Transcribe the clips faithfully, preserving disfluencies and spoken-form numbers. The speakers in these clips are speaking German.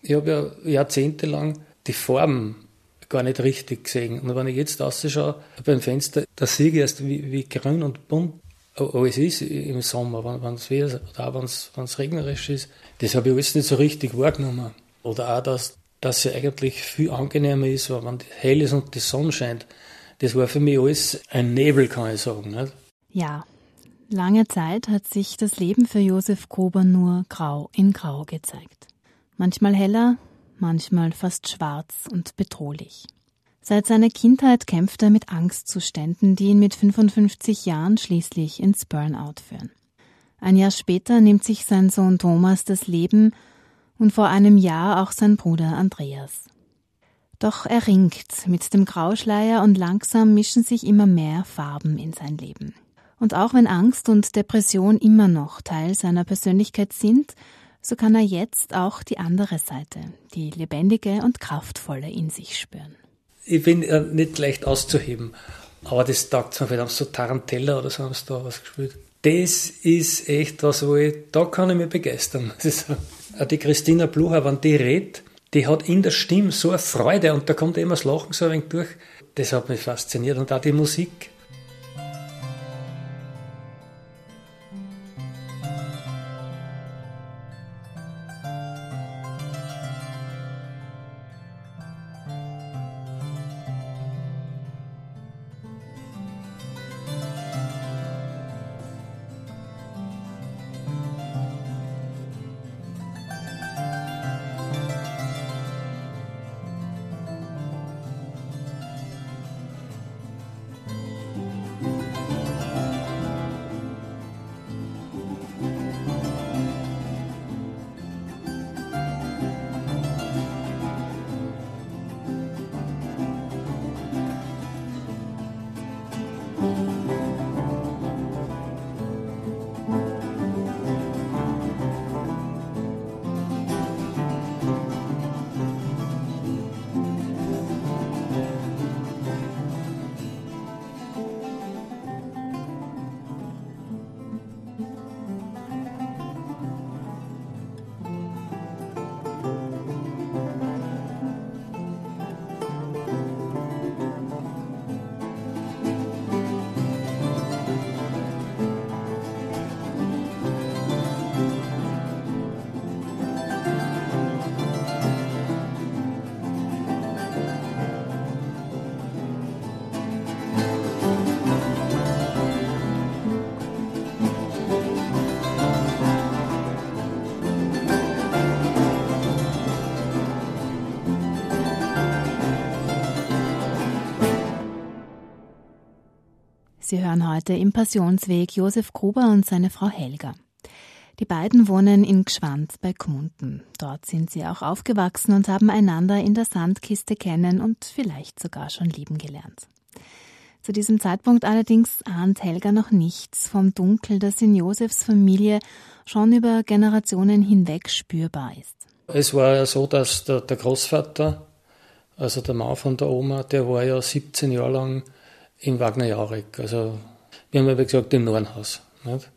Ich habe ja jahrzehntelang die Farben gar nicht richtig gesehen. Und wenn ich jetzt rausschaue beim Fenster, da sehe ich erst, wie, wie grün und bunt alles ist im Sommer, wenn es oder auch wenn es regnerisch ist. Das habe ich alles nicht so richtig wahrgenommen. Oder auch, dass, dass es eigentlich viel angenehmer ist, wenn es hell ist und die Sonne scheint. Das war für mich alles ein Nebel, kann ich sagen. Nicht? Ja, lange Zeit hat sich das Leben für Josef Gruber nur grau in grau gezeigt. Manchmal heller, manchmal fast schwarz und bedrohlich. Seit seiner Kindheit kämpft er mit Angstzuständen, die ihn mit fünfundfünfzig Jahren schließlich ins Burnout führen. Ein Jahr später nimmt sich sein Sohn Thomas das Leben und vor einem Jahr auch sein Bruder Andreas. Doch er ringt mit dem Grauschleier und langsam mischen sich immer mehr Farben in sein Leben. Und auch wenn Angst und Depression immer noch Teil seiner Persönlichkeit sind, so kann er jetzt auch die andere Seite, die lebendige und kraftvolle in sich spüren. Ich bin äh, nicht leicht auszuheben, aber das taugt mir, weil haben so Tarantella oder so haben sie da was gespielt. Das ist echt was, wo ich, da kann ich mich begeistern. Das ist, äh, die Christina Blucher, wenn die redet, die hat in der Stimme so eine Freude und da kommt immer das Lachen so ein wenig durch. Das hat mich fasziniert und auch die Musik. Sie hören heute im Passionsweg Josef Gruber und seine Frau Helga. Die beiden wohnen in Gschwand bei Gmunden. Dort sind sie auch aufgewachsen und haben einander in der Sandkiste kennen und vielleicht sogar schon lieben gelernt. Zu diesem Zeitpunkt allerdings ahnt Helga noch nichts vom Dunkel, das in Josefs Familie schon über Generationen hinweg spürbar ist. Es war ja so, dass der, der Großvater, also der Mann von der Oma, der war ja siebzehn Jahre lang in Wagner-Jauregg, also wir haben ja gesagt im Nordenhaus. Nicht?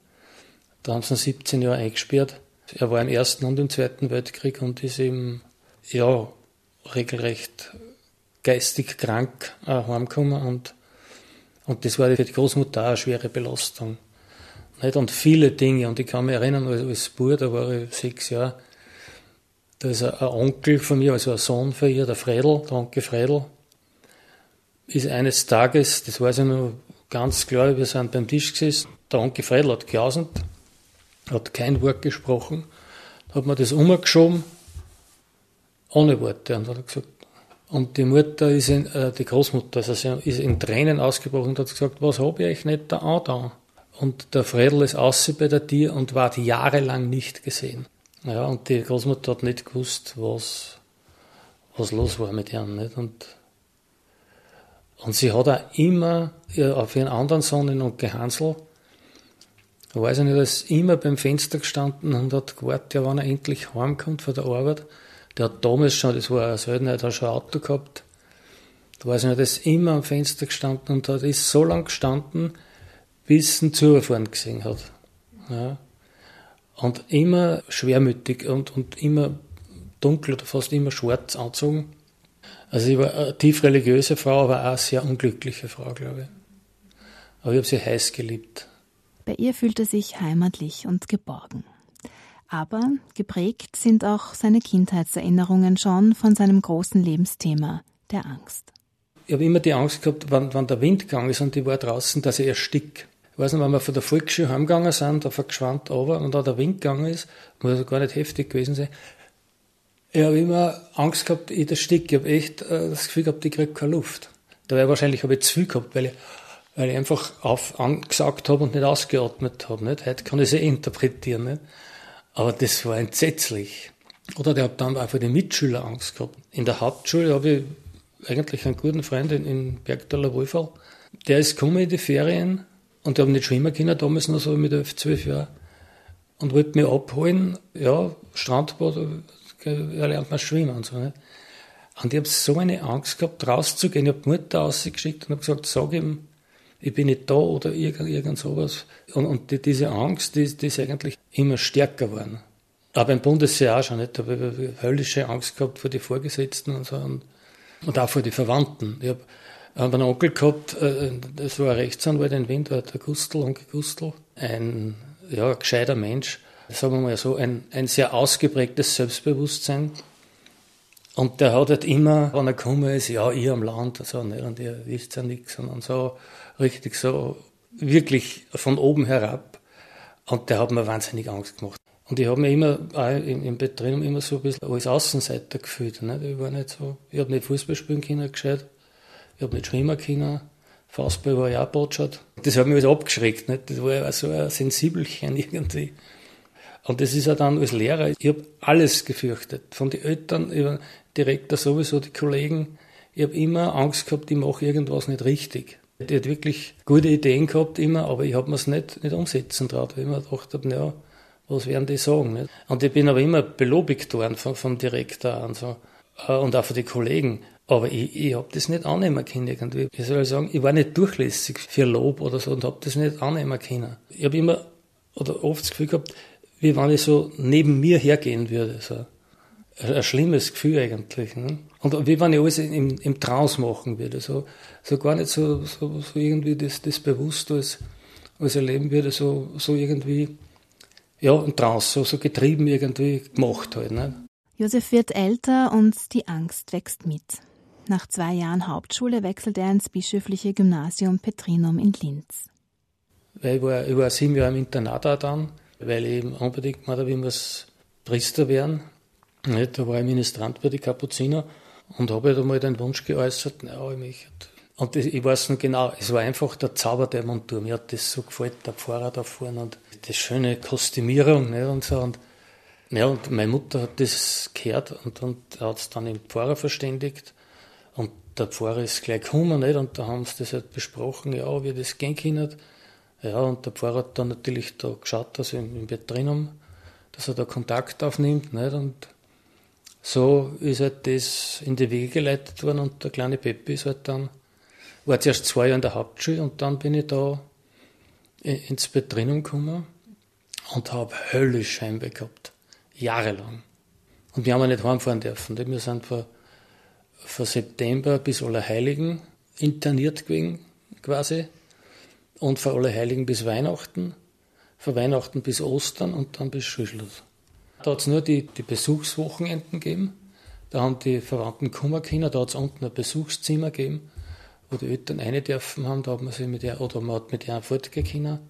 Da haben sie ihn siebzehn Jahre eingesperrt. Er war im Ersten und im Zweiten Weltkrieg und ist eben ja, regelrecht geistig krank äh, heimgekommen und, und das war für die Großmutter auch eine schwere Belastung. Nicht? Und viele Dinge, und ich kann mich erinnern, als, als Bub, da war ich sechs Jahre, da ist ein, ein Onkel von mir, also ein Sohn von ihr, der Fredel, der Onkel Fredel, ist eines Tages, das weiß ich noch ganz klar, wir sind beim Tisch gesessen, der Onkel Fredel hat gejausend, hat kein Wort gesprochen, hat mir das umgeschoben, ohne Worte, und hat gesagt, und die Mutter ist in, äh, die Großmutter, also sie ist in Tränen ausgebrochen und hat gesagt, was habe ich euch nicht da angetan? Und der Fredel ist außen bei der Tür und war jahrelang nicht gesehen. Ja, und die Großmutter hat nicht gewusst, was, was los war mit ihm, nicht? Und Und sie hat auch immer ja, auf ihren anderen Sohn, den Onkel Hansl, ich weiß nicht, er ist immer beim Fenster gestanden und hat gewartet, ja, wann er endlich heimkommt von der Arbeit. Der hat damals schon, das war eine Seltenheit, hat schon ein Auto gehabt. Da weiß ich nicht, er ist immer am Fenster gestanden und hat ist so lange gestanden, bis ihn zufahren gesehen hat. Ja. Und immer schwermütig und, und immer dunkel oder fast immer schwarz angezogen. Also ich war eine tief religiöse Frau, aber auch eine sehr unglückliche Frau, glaube ich. Aber ich habe sie heiß geliebt. Bei ihr fühlt er sich heimatlich und geborgen. Aber geprägt sind auch seine Kindheitserinnerungen schon von seinem großen Lebensthema, der Angst. Ich habe immer die Angst gehabt, wenn, wenn der Wind gegangen ist und ich war draußen, dass ich ersticke. Ich weiß nicht, wenn wir von der Volksschule heimgegangen sind, auf ein Geschwand runter und da der Wind gegangen ist, muss also gar nicht heftig gewesen sein. Ich habe immer Angst gehabt, ich ersticke. Ich habe echt äh, das Gefühl gehabt, ich kriege keine Luft. Dabei wahrscheinlich habe ich zu viel gehabt, weil ich, weil ich einfach auf, angesagt habe und nicht ausgeatmet habe. Nicht? Heute kann ich es eh interpretieren. Nicht? Aber das war entsetzlich. Oder ich habe dann auch für die Mitschüler Angst gehabt. In der Hauptschule habe ich eigentlich einen guten Freund in, in Bergtaler Wohlfall. Der ist gekommen in die Ferien und der hat nicht schwimmen können, damals noch so mit elf, zwölf Jahren. Und wollte mich abholen, ja, Strandbad, er lernt man schwimmen und so. Nicht? Und ich habe so eine Angst gehabt, rauszugehen. Ich habe die Mutter rausgeschickt und habe gesagt, sag ihm, ich bin nicht da oder irgend, irgend sowas. Und, und die, diese Angst, die, die ist eigentlich immer stärker geworden. Aber im Bundesheer auch schon nicht. Da habe ich höllische Angst gehabt vor die Vorgesetzten und so. Und, und auch vor die Verwandten. Ich habe hab einen Onkel gehabt, das war ein Rechtsanwalt in Wien, der Gustl, Onkel Gustl. Ein, ja, ein gescheiter Mensch. Sagen wir mal so, ein, ein sehr ausgeprägtes Selbstbewusstsein. Und der hat halt immer, wenn er gekommen ist, ja, ihr am Land, also, nicht, und ihr wisst ja nichts, und so, richtig so, wirklich von oben herab. Und der hat mir wahnsinnig Angst gemacht. Und ich habe mich immer, auch im, im Bett drin, immer so ein bisschen als Außenseiter gefühlt. Nicht? Ich war nicht so, ich habe nicht Fußball spielen können, gescheit. Ich habe nicht schwimmen können. Faustball war ja auch botschert. Das hat mich alles abgeschreckt, nicht? Das war ja so ein Sensibelchen irgendwie. Und das ist ja dann als Lehrer, ich habe alles gefürchtet. Von den Eltern, über Direktor sowieso, die Kollegen. Ich habe immer Angst gehabt, ich mache irgendwas nicht richtig. Ich hatte wirklich gute Ideen gehabt immer, aber ich habe mir es nicht, nicht umsetzen traut. Weil ich mir gedacht habe, ja, was werden die sagen? Nicht? Und ich bin aber immer belobigt worden vom, vom Direktor und so. Und auch von den Kollegen. Aber ich, ich habe das nicht annehmen können irgendwie. Ich soll sagen, ich war nicht durchlässig für Lob oder so und habe das nicht annehmen können. Ich habe immer oder oft das Gefühl gehabt, wie wenn ich so neben mir hergehen würde. So. Ein, ein schlimmes Gefühl eigentlich. Ne? Und wie wenn ich alles im, im Trance machen würde. So, so gar nicht so, so, so irgendwie das, das bewusst als, als erleben würde, so, so irgendwie, ja, im Trance, so, so getrieben irgendwie gemacht halt. Ne? Josef wird älter und die Angst wächst mit. Nach zwei Jahren Hauptschule wechselt er ins bischöfliche Gymnasium Petrinum in Linz. Weil ich, war, ich war sieben Jahre im Internat auch dann, weil ich eben unbedingt gemeint habe, ich muss Priester werden. Da war ich Ministrant bei den Kapuziner und habe halt einmal den Wunsch geäußert, ja, ich möchte. Und das, ich weiß noch genau, es war einfach der Zauber der Montur. Mir hat das so gefallen, der Pfarrer da vorne und die schöne Kostümierung, ne, und so. Und, ja, und meine Mutter hat das gehört und, und hat es dann im Pfarrer verständigt. Und der Pfarrer ist gleich gekommen, nicht? Und da haben sie das halt besprochen, ja, wie das gehen kann. Ja, und der Pfarrer hat dann natürlich da geschaut, dass er im Bett drinnen, dass er da Kontakt aufnimmt, nicht? Und so ist halt das in die Wege geleitet worden und der kleine Peppi ist halt dann, war zuerst zwei Jahre in der Hauptschule und dann bin ich da ins Bett drinnen gekommen und habe höllisch Heimweh gehabt. Jahrelang. Und wir haben ja nicht heimfahren dürfen. Wir sind von von September bis Allerheiligen interniert gewesen, quasi. Und von Allerheiligen bis Weihnachten, von Weihnachten bis Ostern und dann bis Schulschluss. Da hat es nur die, die Besuchswochenenden gegeben. Da haben die Verwandten kommen können. Da hat es unten ein Besuchszimmer gegeben, wo die Eltern rein dürfen haben. Da hat man sich mit der, oder man hat mit der fortgehen können.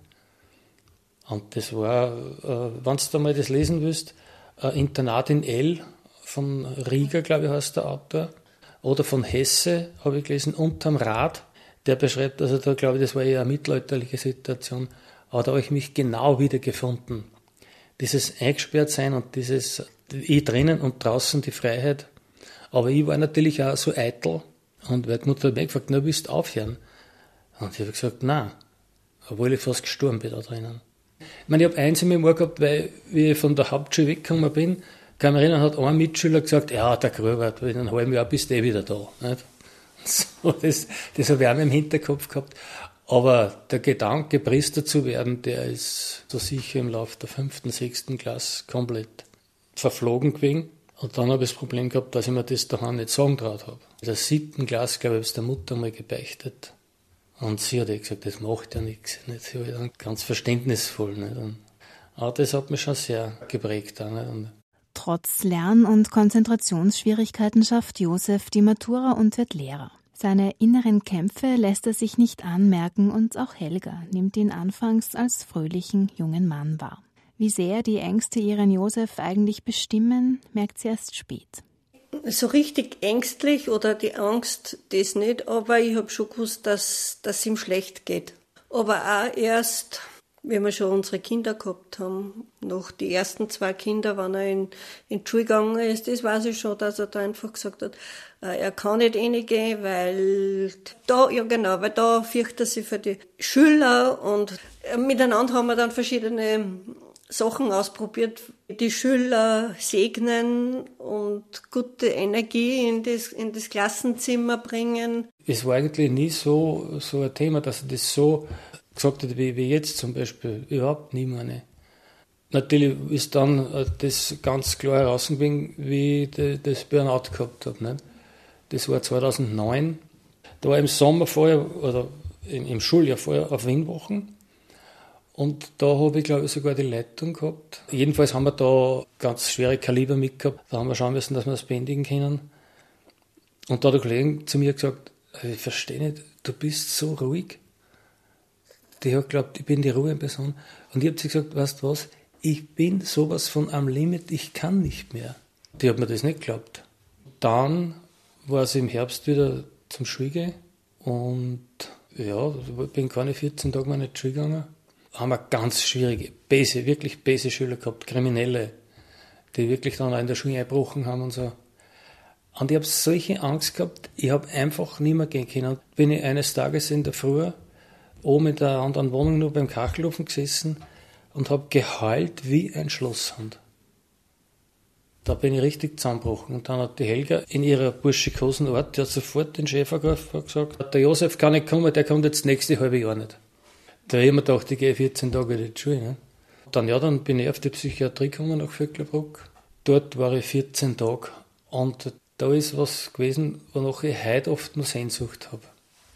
Und das war, äh, wenn du da mal das lesen willst, ein Internat in L von Rieger, glaube ich, heißt der Autor. Oder von Hesse, habe ich gelesen, unterm Rad, der beschreibt, also da glaube ich, das war eher eine mittelalterliche Situation, aber da habe ich mich genau wiedergefunden. Dieses Eingesperrtsein und dieses, ich drinnen und draußen die Freiheit. Aber ich war natürlich auch so eitel und weil die Mutter hat mich gefragt, na, willst du aufhören? Und ich habe gesagt, nein, obwohl ich fast gestorben bin da drinnen. Ich meine, ich habe eins in meinem Ohr gehabt, weil wie ich von der Hauptschule weggekommen bin, kann mich erinnern, hat ein Mitschüler gesagt, ja, der Gruber, in einem halben Jahr bist du eh wieder da. Nicht? So, das, das habe ich auch im Hinterkopf gehabt. Aber der Gedanke, Priester zu werden, der ist so sicher im Laufe der fünften, sechsten Klasse komplett verflogen gewesen. Und dann habe ich das Problem gehabt, dass ich mir das daheim nicht sagen traut habe. Das siebten Glas, glaube ich, habe ich der Mutter mal gebeichtet. Und sie hat eh gesagt, das macht ja nichts. Nicht? Sie war dann ganz verständnisvoll. Nicht? Und auch das hat mich schon sehr geprägt. Auch, nicht? Und Trotz Lern- und Konzentrationsschwierigkeiten schafft Josef die Matura und wird Lehrer. Seine inneren Kämpfe lässt er sich nicht anmerken und auch Helga nimmt ihn anfangs als fröhlichen jungen Mann wahr. Wie sehr die Ängste ihren Josef eigentlich bestimmen, merkt sie erst spät. So richtig ängstlich oder die Angst, das nicht, aber ich habe schon gewusst, dass es ihm schlecht geht. Aber auch erst, wenn wir schon unsere Kinder gehabt haben, noch die ersten zwei Kinder, wenn er in, in die Schule gegangen ist, das weiß ich schon, dass er da einfach gesagt hat, er kann nicht reingehen, weil da, ja genau, weil da fürchtet er sich für die Schüler und miteinander haben wir dann verschiedene Sachen ausprobiert, die Schüler segnen und gute Energie in das, in das Klassenzimmer bringen. Es war eigentlich nie so, so ein Thema, dass er das so gesagt hat, wie, wie jetzt zum Beispiel. Überhaupt nie, meine. Natürlich ist dann das ganz klar herausgegangen, wie ich das Burnout gehabt habe. Nicht? Das war zweitausendneun. Da war im Sommer vorher, oder im, im Schuljahr vorher, auf Wienwochen. Und da habe ich, glaube ich, sogar die Leitung gehabt. Jedenfalls haben wir da ganz schwere Kaliber mitgehabt. Da haben wir schauen müssen, dass wir das bändigen können. Und da hat der Kollege zu mir gesagt, ich verstehe nicht, du bist so ruhig. Die hat geglaubt, ich bin die ruhige Person. Und ich habe sie gesagt, weißt du was, ich bin sowas von am Limit, ich kann nicht mehr. Die hat mir das nicht geglaubt. Dann war sie im Herbst wieder zum Schule und ja, ich bin keine vierzehn Tage mehr nicht zur Schule gegangen. Haben wir ganz schwierige, böse, wirklich böse Schüler gehabt, Kriminelle, die wirklich dann auch in der Schule eingebrochen haben und so. Und ich habe solche Angst gehabt, ich habe einfach nicht mehr gehen können. Bin ich eines Tages in der Früh oben in der anderen Wohnung nur beim Kachelofen gesessen und habe geheult wie ein Schlosshund. Da bin ich richtig zusammengebrochen. Und dann hat die Helga in ihrer burschikosen Art, die hat sofort den Chef gesagt, der Josef kann nicht kommen, der kommt jetzt das nächste halbe Jahr nicht. Da habe ich mir gedacht, ich gehe vierzehn Tage in die Schule. Ne? Dann, ja, dann bin ich auf die Psychiatrie gekommen nach Vöcklerbruck. Dort war ich vierzehn Tage. Und da ist was gewesen, wonach ich heute oft noch Sehnsucht habe.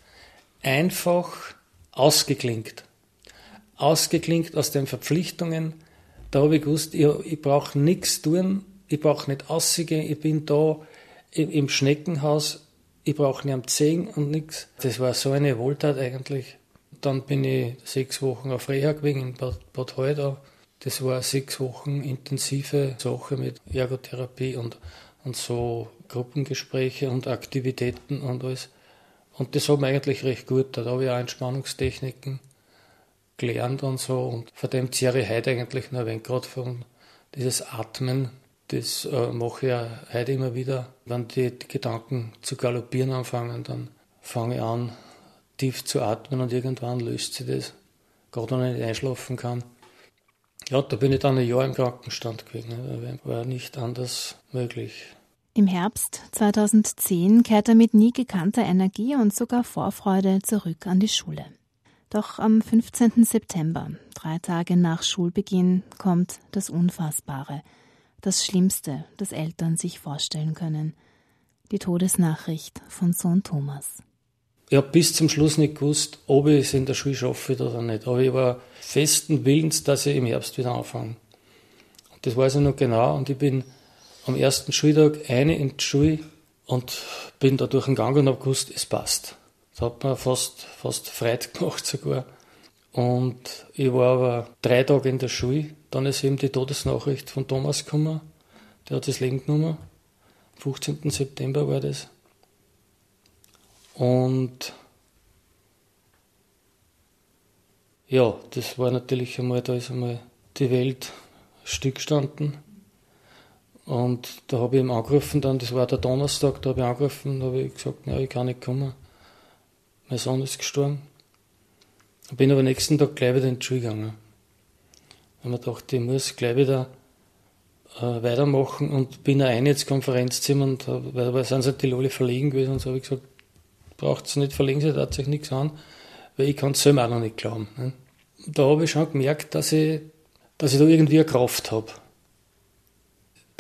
Einfach ausgeklinkt. Ausgeklinkt aus den Verpflichtungen. Da habe ich gewusst, ich, ich brauche nichts tun, ich brauche nicht aussehen, ich bin da im, im Schneckenhaus, ich brauche nicht am Zehen und nichts. Das war so eine Wohltat eigentlich. Dann bin ich sechs Wochen auf Reha gewesen in Bad, Bad Halldau. Das war sechs Wochen intensive Sache mit Ergotherapie und, und so Gruppengespräche und Aktivitäten und alles. Und das hat mir eigentlich recht gut. Da habe ich auch Entspannungstechniken gelernt und so. Und von dem zehre ich heute eigentlich nur ein wenig, gerade von dieses Atmen. Das äh, mache ich auch heute immer wieder. Wenn die, die Gedanken zu galoppieren anfangen, dann fange ich an, tief zu atmen und irgendwann löst sich das, gerade wenn ich nicht einschlafen kann. Ja, da bin ich dann ein Jahr im Krankenstand gewesen, war nicht anders möglich. Im Herbst zweitausendzehn kehrt er mit nie gekannter Energie und sogar Vorfreude zurück an die Schule. Doch am fünfzehnten September, drei Tage nach Schulbeginn, kommt das Unfassbare, das Schlimmste, das Eltern sich vorstellen können. Die Todesnachricht von Sohn Thomas. Ich habe bis zum Schluss nicht gewusst, ob ich es in der Schule schaffe oder nicht. Aber ich war festen Willens, dass ich im Herbst wieder anfange. Und das weiß ich noch genau. Und ich bin am ersten Schultag eine in die Schule und bin da durch den Gang und habe gewusst, es passt. Das hat mir fast, fast Freude gemacht sogar. Und ich war aber drei Tage in der Schule. Dann ist eben die Todesnachricht von Thomas gekommen. Der hat das Leben genommen. Am fünfzehnten September war das. Und ja, das war natürlich einmal, da ist einmal die Welt stillgestanden. Und da habe ich ihm angerufen, dann, das war der Donnerstag, da habe ich angerufen und habe ich gesagt, ja, ich kann nicht kommen. Mein Sohn ist gestorben. Ich bin aber nächsten Tag gleich wieder in die Schule gegangen. Und mir dachte, ich muss gleich wieder äh, weitermachen und bin rein ins Konferenzzimmer, und, weil, weil sind halt die alle verlegen gewesen, und so habe ich gesagt, braucht es nicht verlegen, sie hat sich nichts an, weil ich kann es selber auch noch nicht glauben. Ne? Da habe ich schon gemerkt, dass ich, dass ich da irgendwie eine Kraft habe.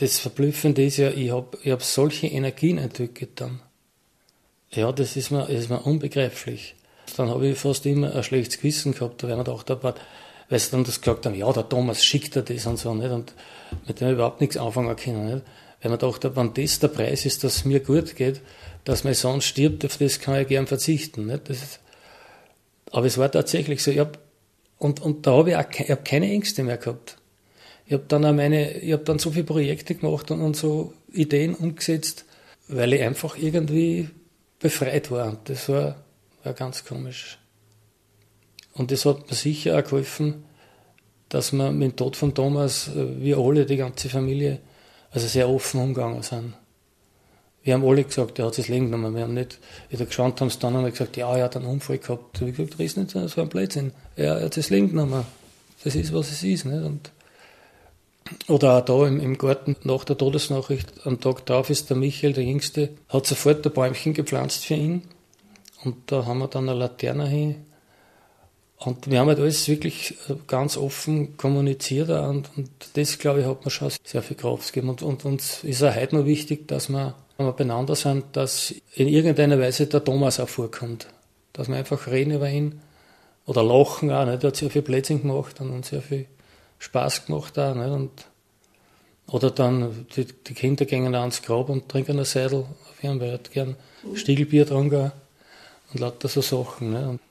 das Verblüffende ist ja, ich habe ich hab solche Energien entwickelt dann. Ja, das ist mir, das ist mir unbegreiflich. Dann habe ich fast immer ein schlechtes Gewissen gehabt, weil man gedacht habe, weil sie dann das gesagt haben, ja, der Thomas schickt dir das und so, nicht? Und mit dem überhaupt nichts anfangen können, nicht? Weil man dachte, wenn das der Preis ist, dass es mir gut geht, dass mein Sohn stirbt, auf das kann ich gern verzichten, nicht? Das ist, aber es war tatsächlich so, ich hab, und, und da habe ich auch ich hab keine Ängste mehr gehabt. Ich habe dann auch meine, ich habe dann so viele Projekte gemacht und, und so Ideen umgesetzt, weil ich einfach irgendwie befreit war. Und das war, war ganz komisch. Und das hat mir sicher auch geholfen, dass wir mit dem Tod von Thomas, wir alle, die ganze Familie, also sehr offen umgegangen sind. Wir haben alle gesagt, er hat sich das Leben genommen. Wir haben nicht, wieder geschaut haben, dann haben wir gesagt, ja, er hat einen Unfall gehabt. Da habe ich gesagt, das ist nicht so ein Blödsinn. Er, er hat sich das Leben genommen. Das ist, was es ist. Nicht? Und, oder auch da im, im Garten, nach der Todesnachricht, am Tag darauf ist der Michael, der Jüngste, hat sofort ein Bäumchen gepflanzt für ihn. Und da haben wir dann eine Laterne hin. Und wir haben halt alles wirklich ganz offen kommuniziert. Und, und das, glaube ich, hat mir schon sehr viel Kraft gegeben. Und, und uns ist auch heute noch wichtig, dass wir, wenn wir beieinander sind, dass in irgendeiner Weise der Thomas auch vorkommt. Dass wir einfach reden über ihn. Oder lachen auch. Nicht? Er hat sehr viel Blödsinn gemacht und uns sehr viel Spaß gemacht auch. Nicht? Und, oder dann, die, die Kinder gehen auch ans Grab und trinken ein Seidel auf ihren, weil er hat gern Stiegelbier trinken und lauter so Sachen. Nicht? Und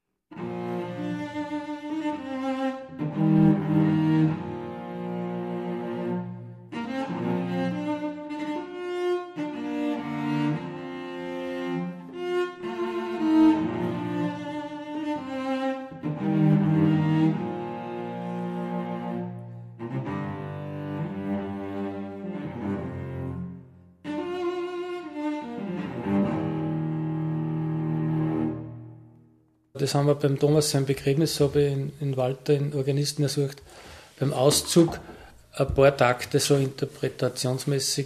das haben wir beim Thomas sein Begräbnis, habe ich in, in Walter, den Organisten, ersucht, beim Auszug ein paar Takte so interpretationsmäßig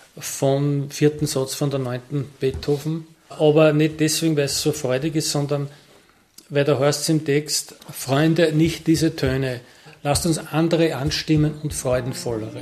vom vierten Satz von der neunten Beethoven. Aber nicht deswegen, weil es so freudig ist, sondern weil da heißt es im Text, Freunde, nicht diese Töne, lasst uns andere anstimmen und freudenvollere.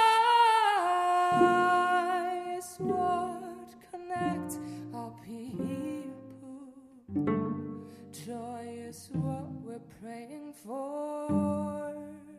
Joy is what connects our people. Joy is what we're praying for.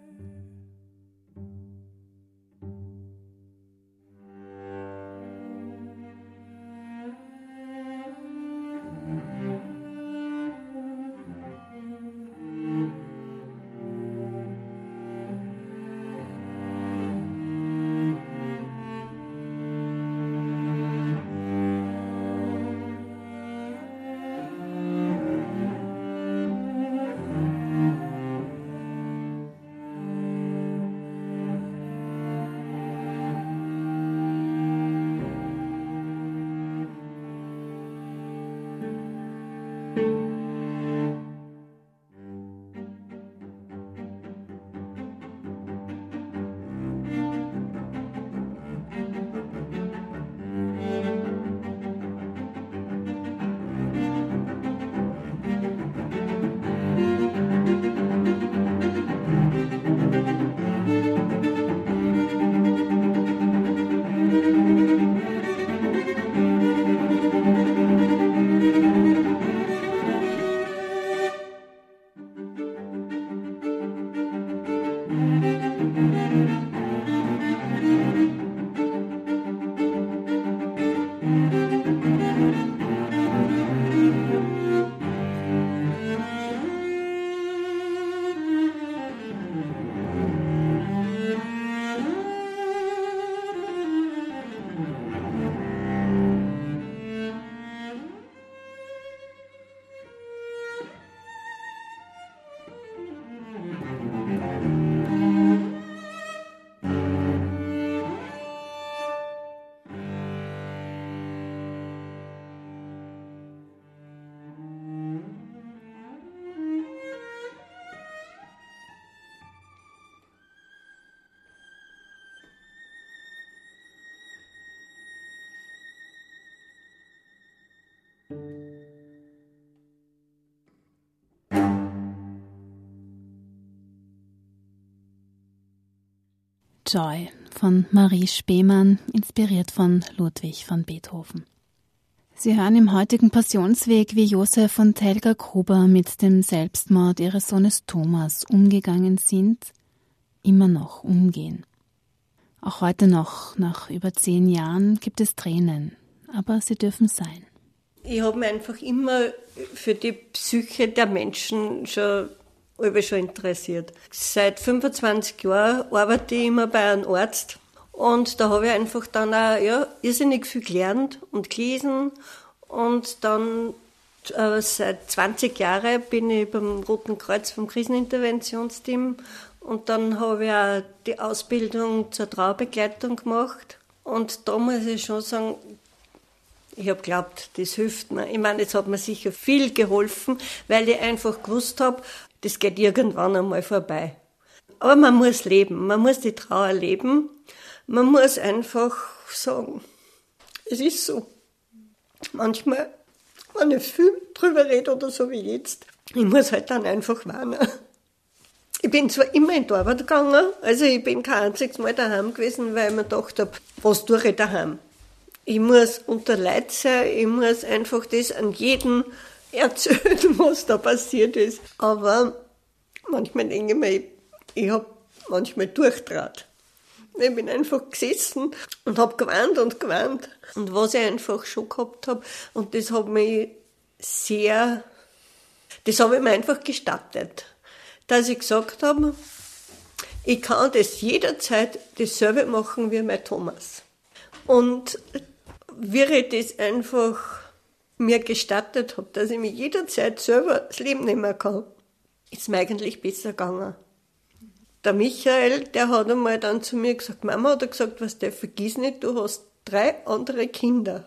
Joy von Marie Spemann, inspiriert von Ludwig van Beethoven. Sie hören im heutigen Passionsweg, wie Josef und Helga Gruber mit dem Selbstmord ihres Sohnes Thomas umgegangen sind, immer noch umgehen. Auch heute noch, nach über zehn Jahren, gibt es Tränen, aber sie dürfen sein. Ich habe mich einfach immer für die Psyche der Menschen schon, schon interessiert. Seit fünfundzwanzig Jahren arbeite ich immer bei einem Arzt und da habe ich einfach dann auch ja, irrsinnig viel gelernt und gelesen und dann äh, seit zwanzig Jahren bin ich beim Roten Kreuz vom Kriseninterventionsteam und dann habe ich auch die Ausbildung zur Trauerbegleitung gemacht und da muss ich schon sagen, ich habe geglaubt, das hilft mir. Ich meine, es hat mir sicher viel geholfen, weil ich einfach gewusst habe, das geht irgendwann einmal vorbei. Aber man muss leben, man muss die Trauer leben. Man muss einfach sagen, es ist so. Manchmal, wenn ich viel drüber rede oder so wie jetzt, ich muss halt dann einfach weinen. Ich bin zwar immer in die Arbeit gegangen, also ich bin kein einziges Mal daheim gewesen, weil ich mir gedacht habe, was tue ich daheim? Ich muss unter Leid sein, ich muss einfach das an jeden erzählen, was da passiert ist. Aber manchmal denke ich mir, ich habe manchmal durchdraht. Ich bin einfach gesessen und habe geweint und geweint. Und was ich einfach schon gehabt habe, und das hat mich sehr, das habe ich mir einfach gestattet, dass ich gesagt habe, ich kann das jederzeit dasselbe machen wie mein Thomas. Und wie ich das einfach mir gestattet habe, dass ich mir jederzeit selber das Leben nehmen kann, ist mir eigentlich besser gegangen. Der Michael, der hat einmal dann zu mir gesagt, Mama hat er gesagt, was der vergiss nicht, du hast drei andere Kinder.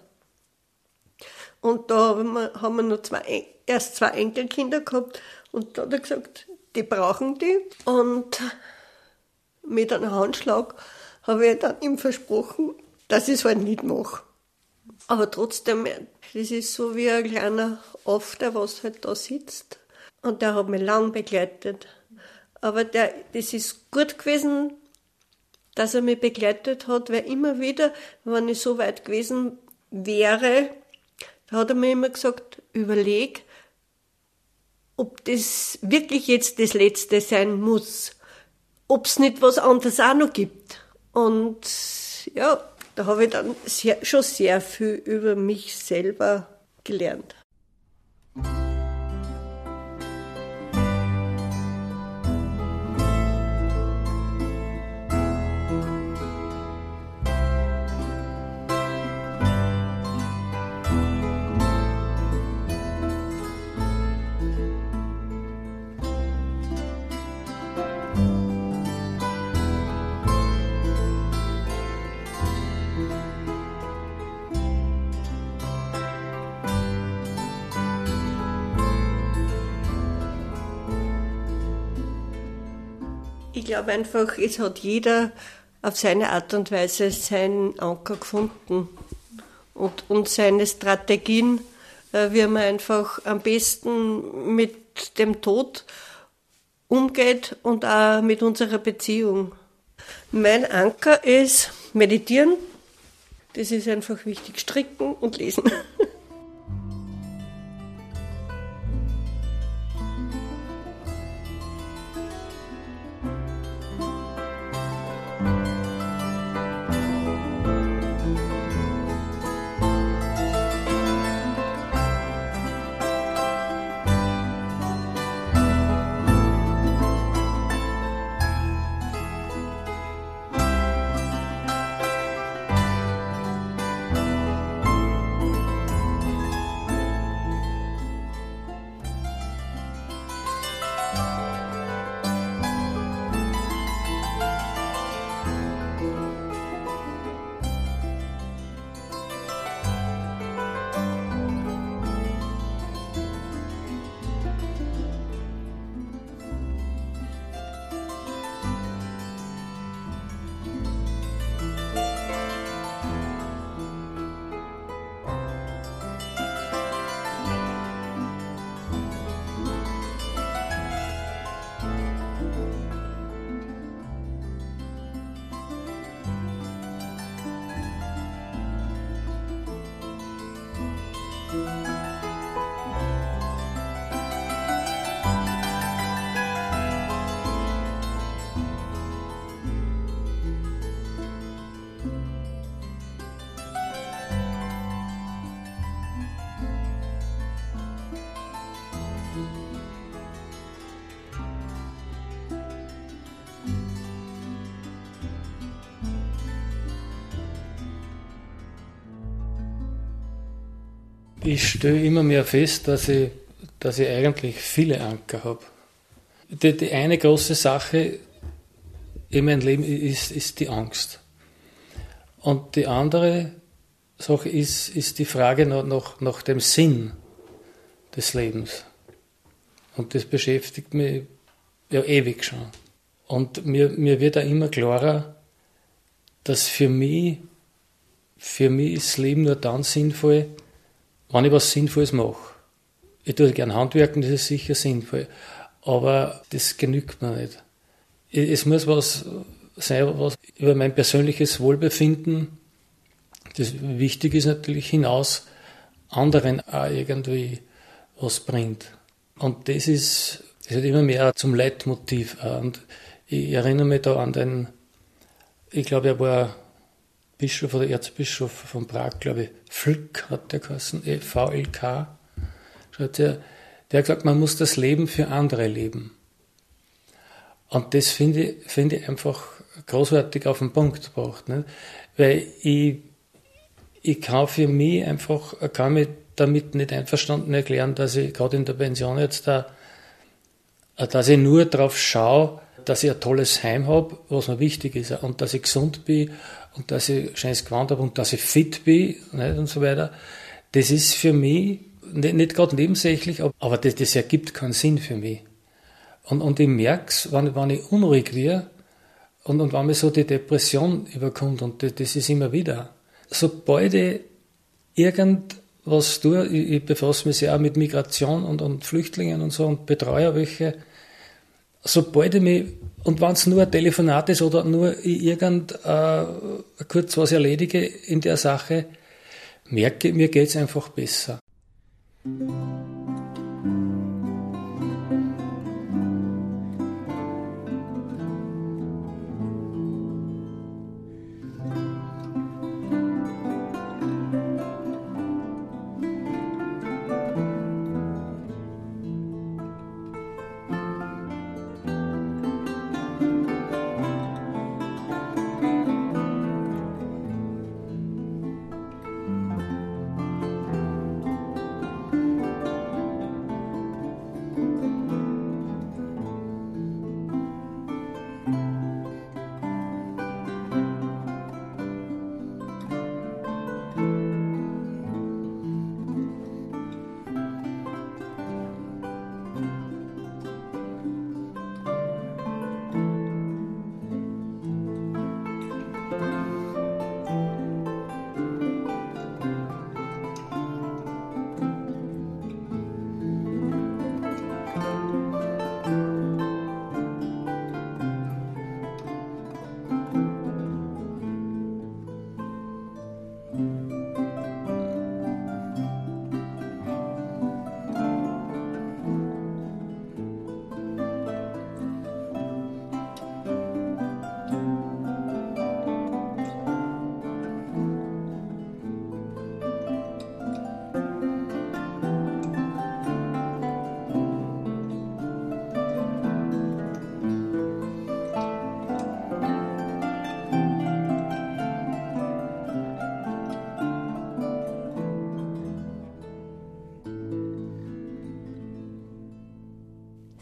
Und da haben wir, haben wir noch zwei, erst zwei Enkelkinder gehabt und da hat er gesagt, die brauchen die. Und mit einem Handschlag habe ich dann ihm versprochen, dass ich es halt nicht mache. Aber trotzdem, das ist so wie ein kleiner Aff, der was halt da sitzt. Und der hat mich lang begleitet. Aber der, das ist gut gewesen, dass er mich begleitet hat, weil immer wieder, wenn ich so weit gewesen wäre, da hat er mir immer gesagt, überleg, ob das wirklich jetzt das Letzte sein muss, ob es nicht was anderes auch noch gibt. Und ja, da habe ich dann sehr, schon sehr viel über mich selber gelernt. Ich glaube einfach, es hat jeder auf seine Art und Weise seinen Anker gefunden und, und seine Strategien, wie man einfach am besten mit dem Tod umgeht und auch mit unserer Beziehung. Mein Anker ist meditieren, das ist einfach wichtig, stricken und lesen. Ich stelle immer mehr fest, dass ich, dass ich eigentlich viele Anker habe. Die, die eine große Sache in meinem Leben ist, ist die Angst. Und die andere Sache ist, ist die Frage nach, nach, nach dem Sinn des Lebens. Und das beschäftigt mich ja ewig schon. Und mir, mir wird auch immer klarer, dass für mich, für mich ist das Leben nur dann sinnvoll, wenn ich was Sinnvolles mache. Ich tue gerne handwerken, das ist sicher sinnvoll. Aber das genügt mir nicht. Es muss was sein, was über mein persönliches Wohlbefinden, das wichtig ist natürlich, hinaus anderen auch irgendwie was bringt. Und das ist, das wird immer mehr zum Leitmotiv. Und ich erinnere mich da an den, ich glaube, er war Bischof oder Erzbischof von Prag, glaube ich, Vlk hat der geheißen, V L K, schreibt er, der hat gesagt, man muss das Leben für andere leben. Und das finde ich, finde ich einfach großartig auf den Punkt gebracht. Nicht? Weil ich, ich kann für mich einfach, kann mich damit nicht einverstanden erklären, dass ich gerade in der Pension jetzt da, dass ich nur darauf schaue, dass ich ein tolles Heim habe, was mir wichtig ist, und dass ich gesund bin und dass ich schönes Gewand habe und dass ich fit bin, nicht, und so weiter. Das ist für mich nicht, nicht gerade nebensächlich, aber das, das ergibt keinen Sinn für mich. Und, und ich merke es, wenn, wenn ich unruhig werde und, und wenn mir so die Depression überkommt, und das, das ist immer wieder. Sobald ich irgendwas tue, ich, ich befasse mich sehr auch mit Migration und, und Flüchtlingen und so und betreue welche, sobald ich mich, und wenn es nur ein Telefonat ist oder nur ich irgend äh, kurz was erledige in der Sache, merke ich, mir geht es einfach besser.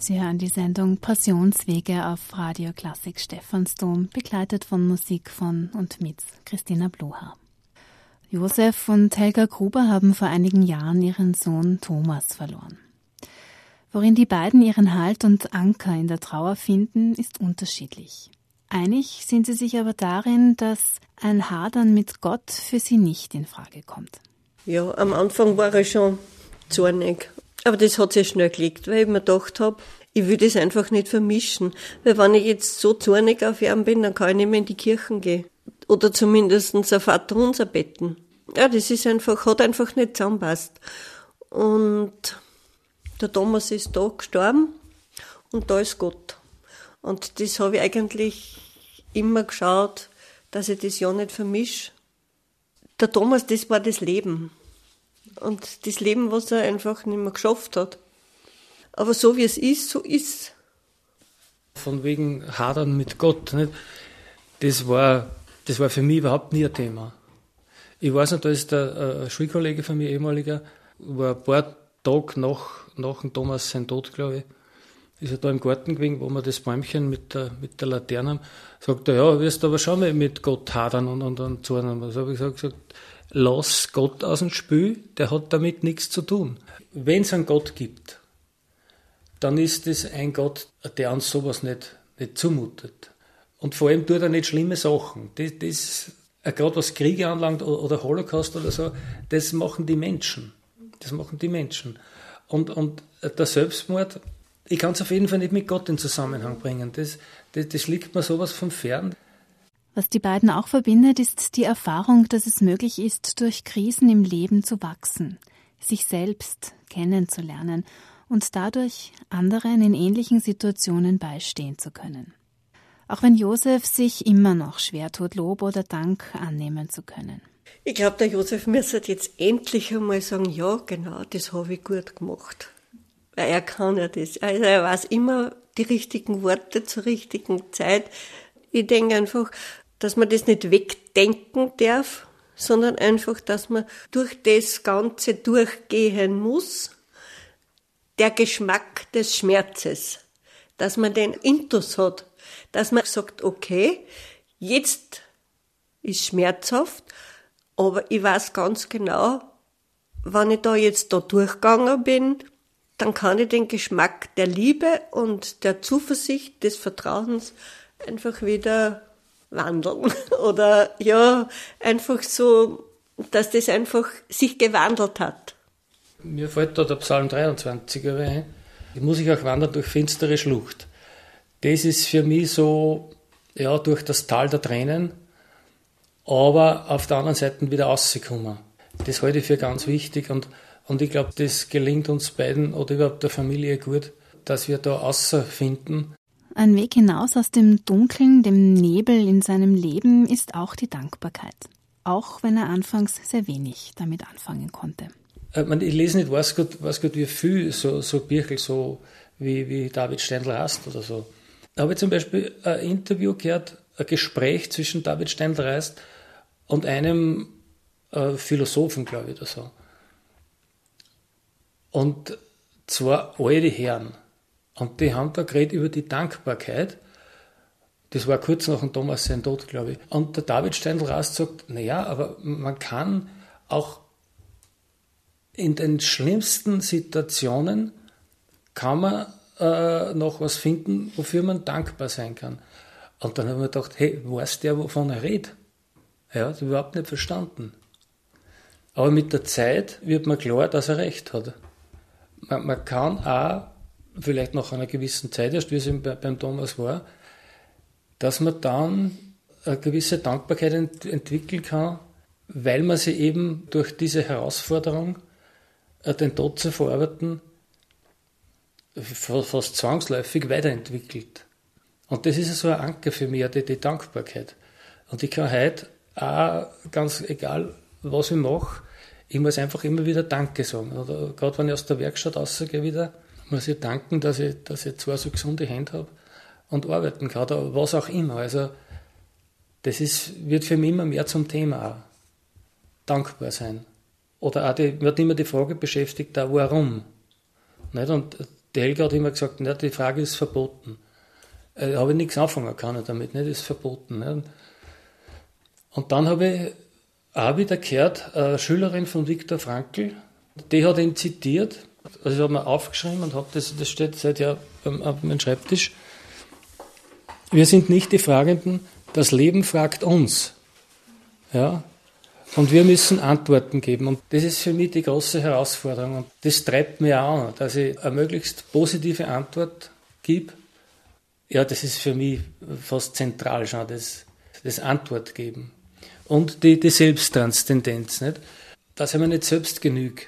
Sie hören die Sendung Passionswege auf Radio Klassik Stephansdom, begleitet von Musik von und mit Christina Blocher. Josef und Helga Gruber haben vor einigen Jahren ihren Sohn Thomas verloren. Worin die beiden ihren Halt und Anker in der Trauer finden, ist unterschiedlich. Einig sind sie sich aber darin, dass ein Hadern mit Gott für sie nicht in Frage kommt. Ja, am Anfang war er schon zornig. Aber das hat sich schnell gelegt, weil ich mir gedacht habe, ich will das einfach nicht vermischen. Weil wenn ich jetzt so zornig auf ihn bin, dann kann ich nicht mehr in die Kirchen gehen. Oder zumindest ein Vaterunser beten. Ja, das ist einfach, hat einfach nicht zusammengepasst. Und der Thomas ist da gestorben und da ist Gott. Und das habe ich eigentlich immer geschaut, dass ich das ja nicht vermische. Der Thomas, das war das Leben. Und das Leben, was er einfach nicht mehr geschafft hat. Aber so wie es ist, so ist. Von wegen Hadern mit Gott, nicht? Das war, das war für mich überhaupt nie ein Thema. Ich weiß nicht, da ist der äh, Schulkollege von mir, ehemaliger, war ein paar Tage nach, nach dem Thomas sein Tod, glaube ich, ist er da im Garten gewesen, wo wir das Bäumchen mit der, mit der Laterne haben, sagt er, ja, wirst du aber schon mal mit Gott hadern und, und, und zornen. Also habe ich gesagt, lass Gott aus dem Spiel, der hat damit nichts zu tun. Wenn es einen Gott gibt, dann ist es ein Gott, der uns sowas nicht, nicht zumutet. Und vor allem tut er nicht schlimme Sachen. Das, das gerade was Kriege anlangt oder Holocaust oder so, das machen die Menschen. Das machen die Menschen. Und, und der Selbstmord, ich kann es auf jeden Fall nicht mit Gott in Zusammenhang bringen. Das, das, das liegt mir sowas von fern. Was die beiden auch verbindet, ist die Erfahrung, dass es möglich ist, durch Krisen im Leben zu wachsen, sich selbst kennenzulernen und dadurch anderen in ähnlichen Situationen beistehen zu können. Auch wenn Josef sich immer noch schwer tut, Lob oder Dank annehmen zu können. Ich glaube, der Josef müsste jetzt endlich einmal sagen, ja, genau, das habe ich gut gemacht. Weil er kann ja das. Also er weiß immer die richtigen Worte zur richtigen Zeit. Ich denke einfach, dass man das nicht wegdenken darf, sondern einfach, dass man durch das Ganze durchgehen muss. Der Geschmack des Schmerzes, dass man den Intus hat, dass man sagt, okay, jetzt ist schmerzhaft, aber ich weiß ganz genau, wenn ich da jetzt da durchgegangen bin, dann kann ich den Geschmack der Liebe und der Zuversicht, des Vertrauens einfach wieder wandeln. Oder ja, einfach so, dass das einfach sich gewandelt hat. Mir fällt da der Psalm dreiundzwanzig ein. Muss ich auch wandern durch finstere Schlucht. Das ist für mich so, ja, durch das Tal der Tränen, aber auf der anderen Seite wieder rauszukommen. Das halte ich für ganz wichtig und, und ich glaube, das gelingt uns beiden oder überhaupt der Familie gut, dass wir da rausfinden. Ein Weg hinaus aus dem Dunkeln, dem Nebel in seinem Leben ist auch die Dankbarkeit. Auch wenn er anfangs sehr wenig damit anfangen konnte. Ich lese nicht, weiß Gott, weiß Gott wie viel so, so Birchel, so wie, wie David Steindl-Rast oder so. Da habe ich zum Beispiel ein Interview gehört, ein Gespräch zwischen David Steindl-Rast und einem äh, Philosophen, glaube ich, oder so. Und zwar alte Herren. Und die haben da geredet über die Dankbarkeit. Das war kurz nach dem Thomas sein Tod, glaube ich. Und der David Steindl-Rast sagt, naja, aber man kann auch in den schlimmsten Situationen kann man äh, noch was finden, wofür man dankbar sein kann. Und dann habe ich mir gedacht, hey, weiß der, wovon er redet? Er hat überhaupt nicht verstanden. Aber mit der Zeit wird mir klar, dass er recht hat. Man, man kann auch, vielleicht nach einer gewissen Zeit, erst wie es beim Thomas war, dass man dann eine gewisse Dankbarkeit ent- entwickeln kann, weil man sie eben durch diese Herausforderung, den Tod zu verarbeiten, fast zwangsläufig weiterentwickelt. Und das ist so ein Anker für mich, die, die Dankbarkeit. Und ich kann heute auch, ganz egal was ich mache, ich muss einfach immer wieder Danke sagen. Oder gerade wenn ich aus der Werkstatt rausgehe wieder, muss ich danken, dass ich, dass ich zwei so gesunde Hände habe und arbeiten kann, oder was auch immer. Also das ist, wird für mich immer mehr zum Thema auch. Dankbar sein. Oder auch die, wird immer die Frage beschäftigt, da warum. Nicht? Und die Helga hat immer gesagt, na, die Frage ist verboten. Da habe ich nichts anfangen können damit, nicht? Das ist verboten. Nicht? Und dann habe ich auch wieder gehört, eine Schülerin von Viktor Frankl, die hat ihn zitiert, also ich habe mir aufgeschrieben und habe das, das steht seit Jahr auf meinem Schreibtisch. Wir sind nicht die Fragenden, das Leben fragt uns. Ja? Und wir müssen Antworten geben. Und das ist für mich die große Herausforderung. Und das treibt mich auch an, dass ich eine möglichst positive Antwort gebe. Ja, das ist für mich fast zentral schon, das, das Antwort geben. Und die, die Selbsttranstendenz, nicht? Dass ich mir nicht selbst genüge.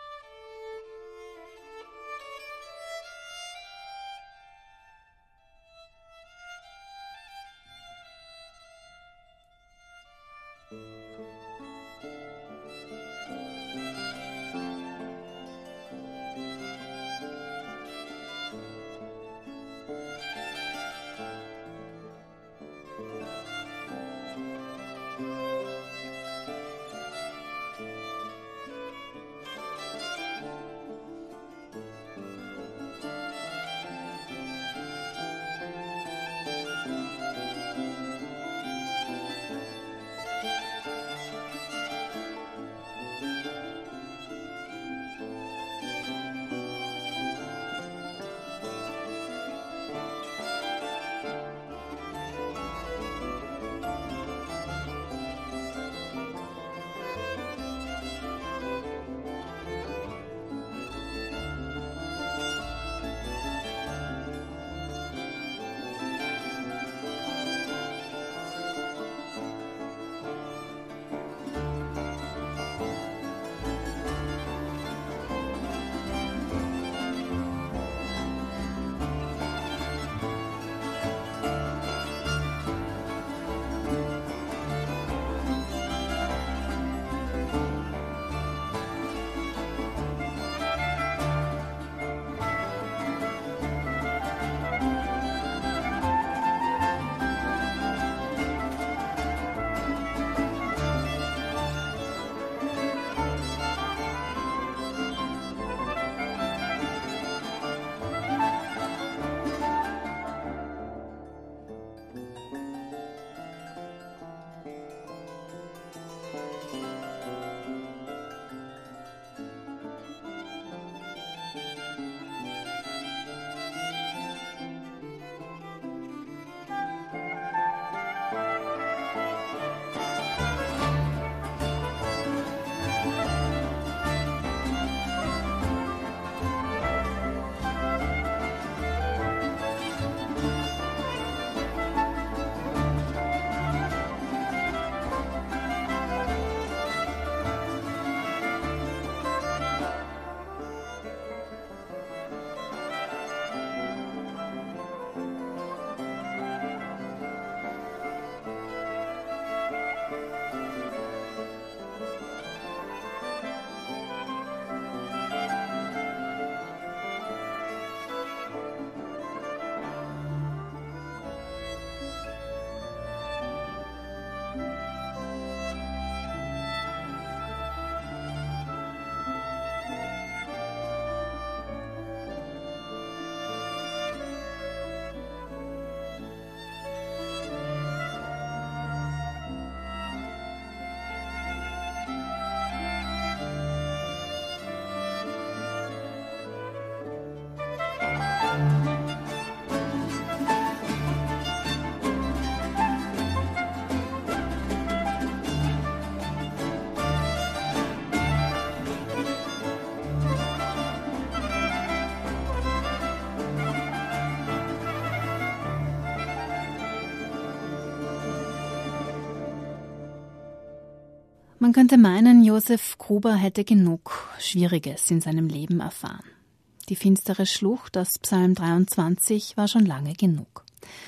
Man könnte meinen, Josef Gruber hätte genug Schwieriges in seinem Leben erfahren. Die finstere Schlucht aus Psalm dreiundzwanzig war schon lange genug.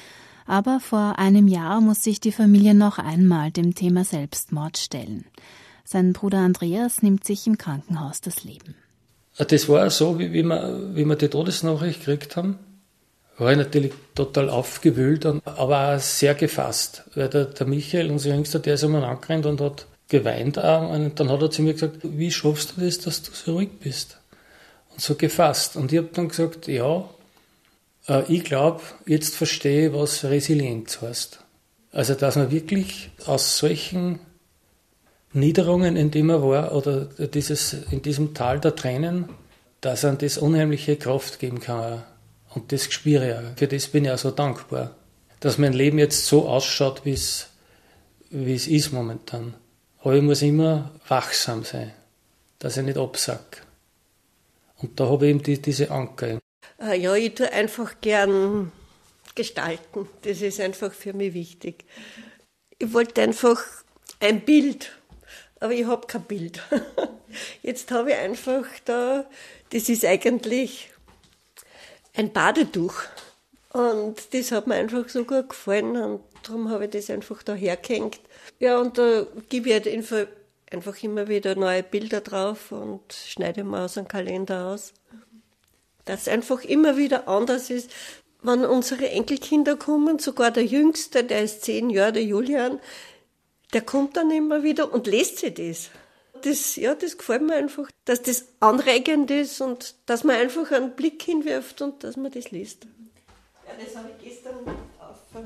Aber vor einem Jahr muss sich die Familie noch einmal dem Thema Selbstmord stellen. Sein Bruder Andreas nimmt sich im Krankenhaus das Leben. Das war so, wie, wie, wir, wie wir die Todesnachricht gekriegt haben, war ich natürlich total aufgewühlt, aber auch sehr gefasst. Weil der, der Michael, unser Jüngster, der ist einmal angerannt und hat geweint auch. Und dann hat er zu mir gesagt, wie schaffst du das, dass du so ruhig bist? so gefasst. Und ich habe dann gesagt, ja, äh, ich glaube, jetzt verstehe ich, was Resilienz heißt. Also, dass man wirklich aus solchen Niederungen, in denen man war, oder dieses, in diesem Tal der Tränen, dass einem das unheimliche Kraft geben kann. Und das spüre ich auch. Für das bin ich auch so dankbar. Dass mein Leben jetzt so ausschaut, wie es, wie es ist momentan. Aber ich muss immer wachsam sein, dass ich nicht absack. Und da habe ich eben die, diese Anker. Ja, ich tue einfach gern gestalten. Das ist einfach für mich wichtig. Ich wollte einfach ein Bild, aber ich habe kein Bild. Jetzt habe ich einfach da, das ist eigentlich ein Badetuch. Und das hat mir einfach so gut gefallen und darum habe ich das einfach da hergehängt. Ja, und da gebe ich halt einfach immer wieder neue Bilder drauf und schneide mal aus dem Kalender aus. Dass es einfach immer wieder anders ist. Wenn unsere Enkelkinder kommen, sogar der Jüngste, der ist zehn Jahre, der Julian, der kommt dann immer wieder und liest sich das. Das, ja, das gefällt mir einfach, dass das anregend ist und dass man einfach einen Blick hinwirft und dass man das liest. Ja, das habe ich gestern auf.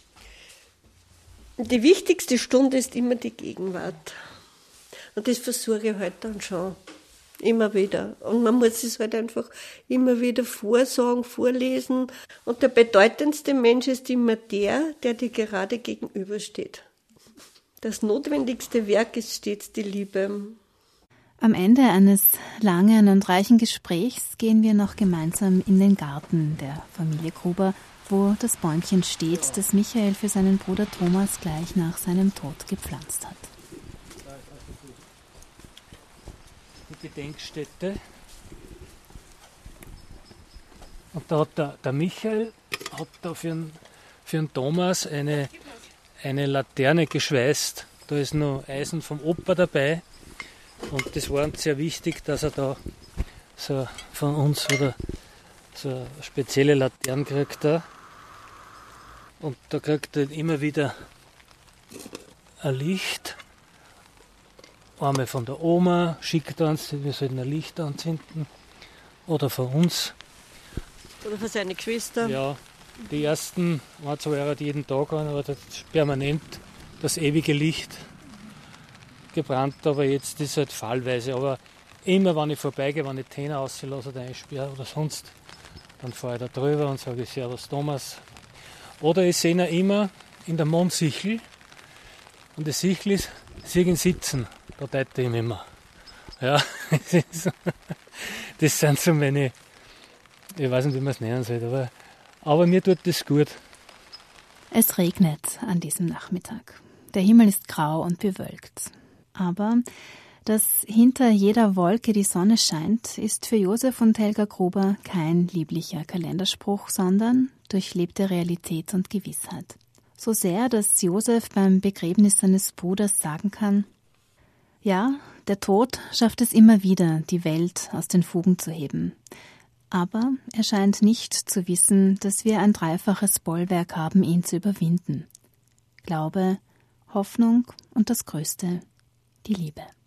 Die wichtigste Stunde ist immer die Gegenwart. Und das versuche ich heute dann schon. Immer wieder. Und man muss es halt einfach immer wieder vorsagen, vorlesen. Und der bedeutendste Mensch ist immer der, der dir gerade gegenübersteht. Das notwendigste Werk ist stets die Liebe. Am Ende eines langen und reichen Gesprächs gehen wir noch gemeinsam in den Garten der Familie Gruber, wo das Bäumchen steht, das Michael für seinen Bruder Thomas gleich nach seinem Tod gepflanzt hat. Die Gedenkstätte. Und da hat der, der Michael hat da für den, für den Thomas eine, eine Laterne geschweißt. Da ist noch Eisen vom Opa dabei. Und das war uns sehr wichtig, dass er da so von uns oder so eine spezielle Laterne kriegt. Da. Und da kriegt er immer wieder ein Licht. Einmal von der Oma schickt er uns, wir sollten ein Licht anzünden. Oder von uns. Oder von seinen Geschwistern. Ja, die ersten ein, zwei Jahre hat jeden Tag an, aber das ist permanent das ewige Licht gebrannt. Aber jetzt ist es halt fallweise. Aber immer, wenn ich vorbeigehe, wenn ich die Hähne rauslasse oder einsperre oder sonst, dann fahre ich da drüber und sage Servus Thomas. Oder ich sehe ihn immer in der Mondsichel. Und das Sichel ist, sehe ich ihn sitzen. Da teilt er ihm immer. Ja, das, ist, das sind so meine, ich weiß nicht, wie man es nennen soll, aber, aber mir tut das gut. Es regnet an diesem Nachmittag. Der Himmel ist grau und bewölkt. Aber dass hinter jeder Wolke die Sonne scheint, ist für Josef und Helga Gruber kein lieblicher Kalenderspruch, sondern durchlebte Realität und Gewissheit. So sehr, dass Josef beim Begräbnis seines Bruders sagen kann: Ja, der Tod schafft es immer wieder, die Welt aus den Fugen zu heben. Aber er scheint nicht zu wissen, dass wir ein dreifaches Bollwerk haben, ihn zu überwinden. Glaube, Hoffnung und das Größte, die Liebe.